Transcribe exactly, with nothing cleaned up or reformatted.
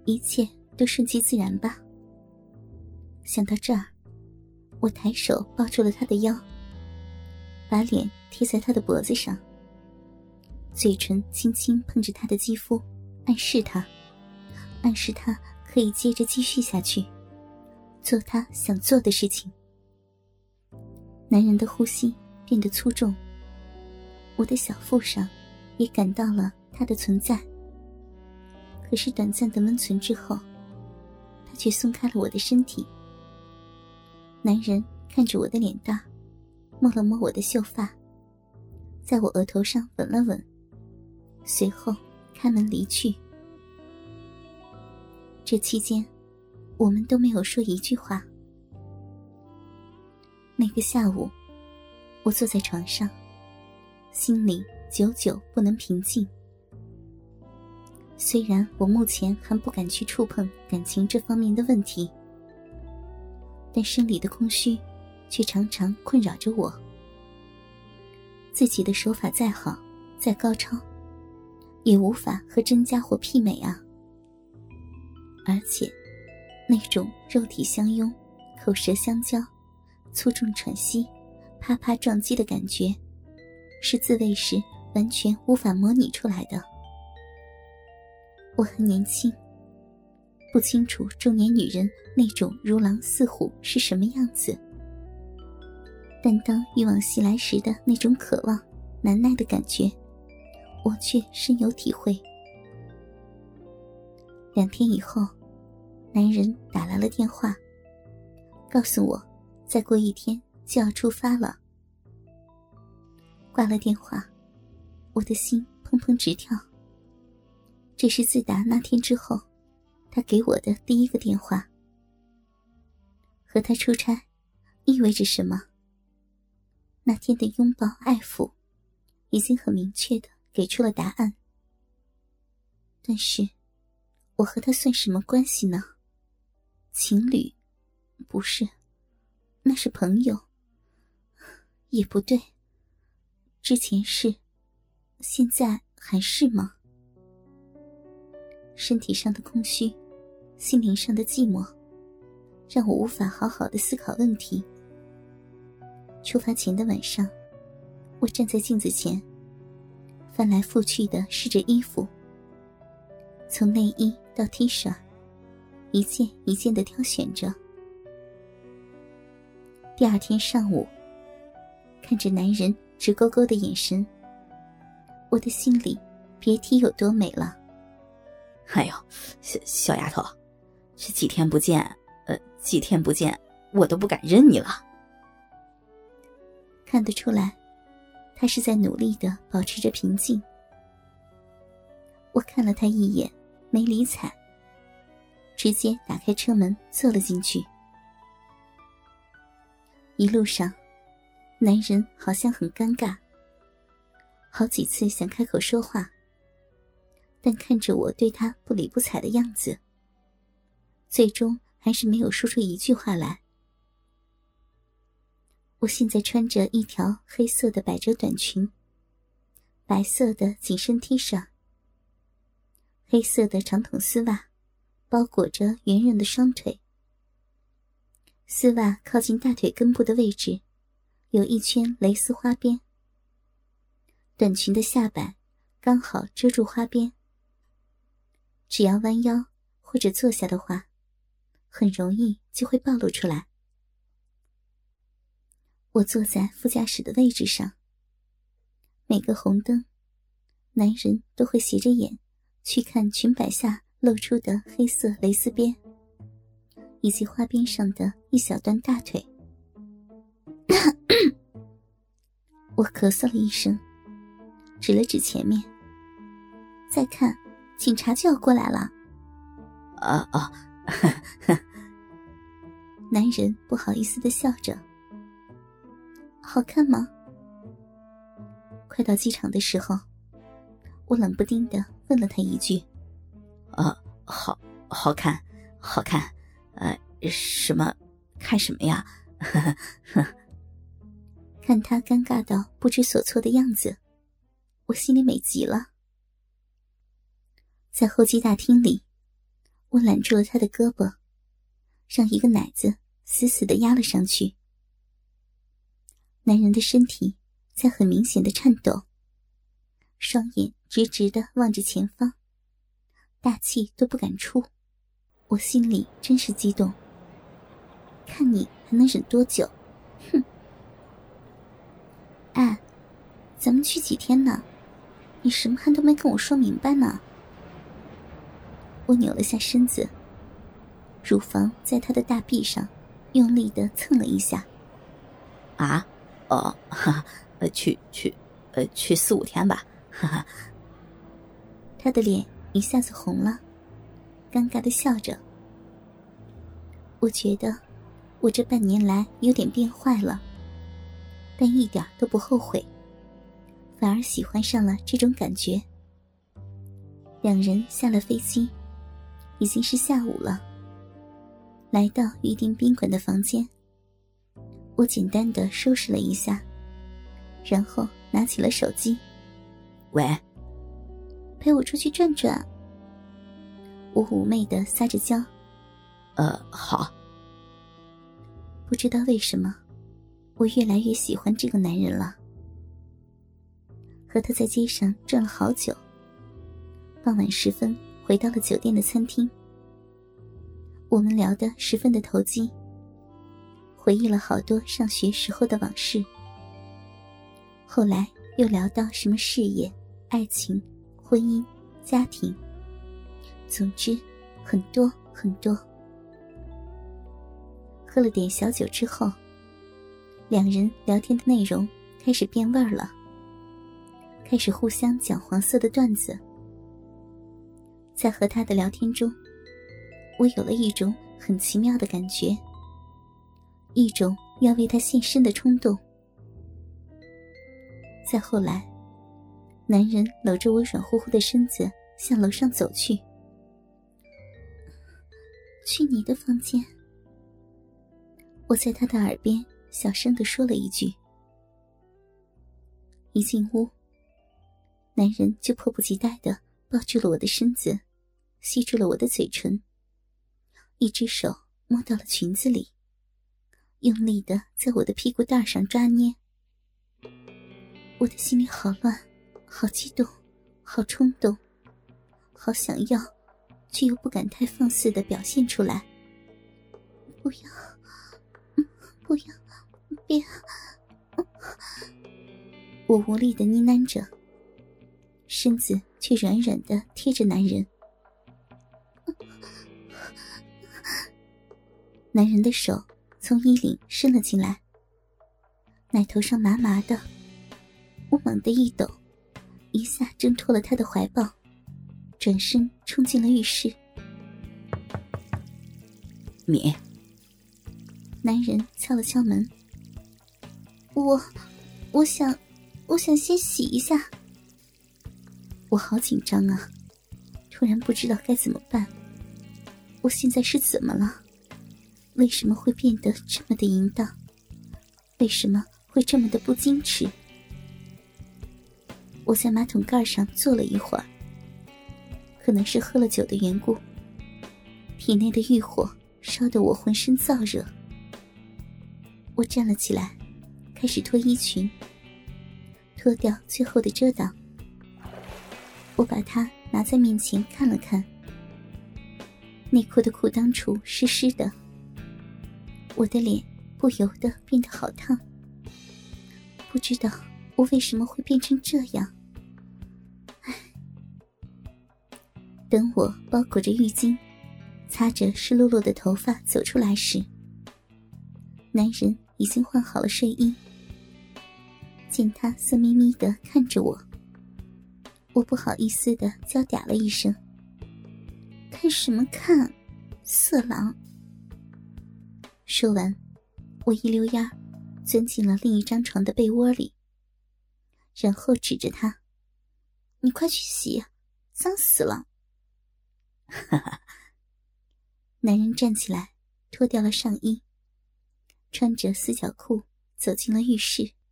一切都顺其自然吧。想到这儿，我抬手抱住了他的腰，把脸贴在他的脖子上，嘴唇轻轻碰着他的肌肤，暗示他暗示他可以接着继续下去，做他想做的事情。男人的呼吸变得粗重，我的小腹上也感到了他的存在。可是短暂的温存之后，他却松开了我的身体。男人看着我的脸蛋，摸了摸我的秀发，在我额头上吻了吻，随后开门离去。这期间我们都没有说一句话。那个下午，我坐在床上，心里久久不能平静。虽然我目前还不敢去触碰感情这方面的问题，但生理的空虚却常常困扰着我。自己的手法再好再高超，也无法和真家伙媲美啊。而且那种肉体相拥，口舌相交，粗重喘息，啪啪撞击的感觉，是自慰时完全无法模拟出来的。我很年轻，不清楚中年女人那种如狼似虎是什么样子，但当欲望袭来时的那种渴望难耐的感觉，我却深有体会。两天以后，男人打来了电话，告诉我再过一天就要出发了。挂了电话，我的心砰砰直跳。这是自打那天之后他给我的第一个电话。和他出差意味着什么？那天的拥抱爱抚已经很明确地给出了答案。但是我和他算什么关系呢？情侣？不是，那是朋友。也不对，之前是，现在还是吗？身体上的空虚，心灵上的寂寞，让我无法好好的思考问题。出发前的晚上，我站在镜子前，翻来覆去的试着衣服，从内衣到 T 恤，一件一件的挑选着。第二天上午，看着男人直勾勾的眼神，我的心里别提有多美了。 哎呦，小小丫头，这几天不见，呃，几天不见，我都不敢认你了。 看得出来，他是在努力地保持着平静。我看了他一眼，没理睬，直接打开车门坐了进去。一路上，男人好像很尴尬，好几次想开口说话，但看着我对他不理不睬的样子，最终还是没有说出一句话来。我现在穿着一条黑色的百褶短裙，白色的紧身 T 恤，黑色的长筒丝袜包裹着圆润的双腿，丝袜靠近大腿根部的位置有一圈蕾丝花边，短裙的下摆刚好遮住花边，只要弯腰或者坐下的话，很容易就会暴露出来。我坐在副驾驶的位置上，每个红灯，男人都会斜着眼去看裙摆下露出的黑色蕾丝边，以及花边上的一小段大腿。我咳嗽了一声，指了指前面，再看，警察就要过来了。 啊啊！ 男人不好意思地笑着。好看吗？快到机场的时候，我冷不丁地问了他一句。 啊，好，好看，好看。呃，什么？看什么呀？ 看他尴尬到不知所措的样子，我心里美极了。在候机大厅里， 我揽住了他的胳膊，让一个奶子死死地压了上去。男人的身体在很明显的颤抖，双眼直直地望着前方，大气都不敢出。我心里真是激动，看你还能忍多久。哼！哎，咱们去几天呢？你什么还都没跟我说明白呢。我扭了下身子，乳房在他的大臂上用力地蹭了一下。 啊？哦，哈，呃，去去，呃，去四五天吧，哈哈。 他的脸一下子红了，尴尬地笑着。我觉得我这半年来有点变坏了，但一点都不后悔，反而喜欢上了这种感觉。两人下了飞机，已经是下午了。来到预订宾馆的房间，我简单的收拾了一下，然后拿起了手机。 喂， 陪我出去转转。我妩媚的撒着娇。 呃，好。 不知道为什么，我越来越喜欢这个男人了。和他在街上转了好久，傍晚时分回到了酒店的餐厅。我们聊得十分的投机，回忆了好多上学时候的往事。后来又聊到什么事业、爱情、婚姻、家庭，总之很多很多。喝了点小酒之后，两人聊天的内容开始变味儿了，开始互相讲黄色的段子。在和他的聊天中，我有了一种很奇妙的感觉，一种要为他献身的冲动。再后来，男人搂着我软乎乎的身子向楼上走去。去你的房间。我在他的耳边小声地说了一句。一进屋，男人就迫不及待地抱住了我的身子，吸住了我的嘴唇，一只手摸到了裙子里，用力地在我的屁股蛋上抓捏。我的心里好乱，好激动，好冲动，好想要，却又不敢太放肆地表现出来。不要，不要，别！我无力地呢喃着，身子却软软地贴着男人。男人的手从衣领伸了进来，奶头上麻麻的，我猛地一抖，一下挣脱了他的怀抱，转身冲进了浴室。 敏， 男人敲了敲门。我我想我想先洗一下。我好紧张啊，突然不知道该怎么办。我现在是怎么了？为什么会变得这么的淫荡？为什么会这么的不矜持？我在马桶盖上坐了一会儿，可能是喝了酒的缘故，体内的欲火烧得我浑身燥热。我站了起来，开始脱衣裙，脱掉最后的遮挡。我把它拿在面前看了看，内裤的裤裆处湿湿的，我的脸不由得变得好烫。不知道我为什么会变成这样。唉，等我包裹着浴巾，擦着湿漉漉的头发走出来时，男人已经换好了睡衣。见他色眯眯地看着我，我不好意思地娇嗲了一声：看什么看，色狼！说完，我一溜烟钻进了另一张床的被窝里，然后指着他：你快去洗，脏死了！ 哈哈。 男人站起来，脱掉了上衣，穿着四角裤走进了浴室。